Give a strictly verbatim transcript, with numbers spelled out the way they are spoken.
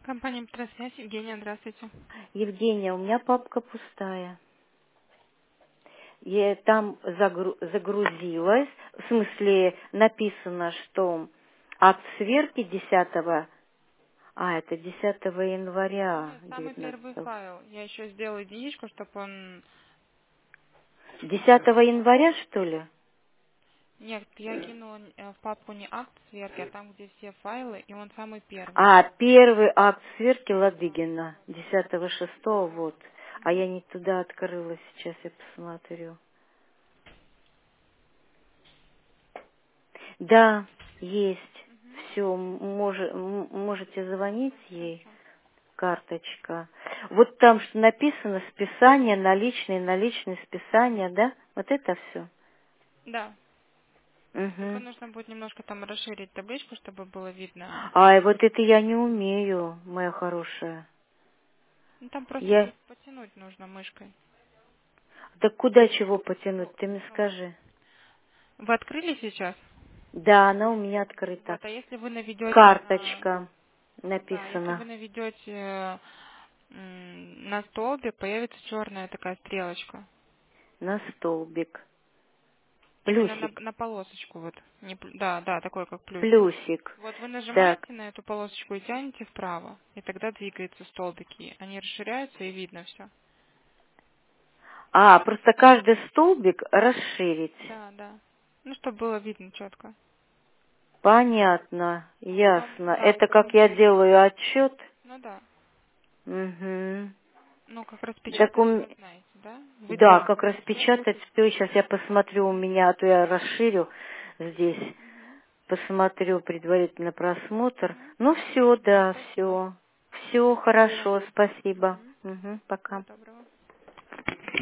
Компания «Петросвязь». Евгения, здравствуйте. Евгения, у меня папка пустая. Я там загру- загрузилась, в смысле написано, что акт сверки десятого, а это десятого января Нет, самый первый девятнадцатого. файл. Я еще сделала единичку, чтобы он... десятого января, что ли? Нет, я кинула э, в папку не акт сверки, а там, где все файлы, и он самый первый. А, первый акт сверки Ладыгина, десятого шестого, вот. А я не туда открыла, сейчас я посмотрю. Да, есть. Все, можете звонить ей. Хорошо. Карточка. Вот там что написано списание, наличные, наличные списания, да? Вот это все. Да. Только Угу. нужно будет немножко там расширить табличку, чтобы было видно. Ай, вот это я не умею, моя хорошая. Ну, там просто Я... чуть потянуть нужно мышкой. Так куда чего потянуть, ты мне скажи. Вы открыли сейчас? Да, она у меня открыта. Вот, а если вы наведете на... Карточка Да, если вы написано наведете э, м, на столбик, появится черная такая стрелочка. на столбик. Именно на, Плюсик. на полосочку вот. Не, пл- да, да, такой как плюсик. Плюсик. Вот вы Так. нажимаете на эту полосочку и тянете вправо, и тогда двигаются столбики. Они расширяются и видно все. А, просто каждый столбик расширить. Да, да. Ну, чтобы было видно четко. Понятно, Вам, ясно. да, Это это как не... я делаю отчет. Ну да. Угу. Ну, как Так у распечатать м- вы знаете, да? Вы да, делали. как распечатать все. Сейчас я посмотрю у меня, а то я расширю здесь. Угу. Посмотрю предварительно просмотр. Угу. Ну все, Все, да, спасибо. все. Все хорошо, спасибо. Угу. Угу, Всего пока. доброго.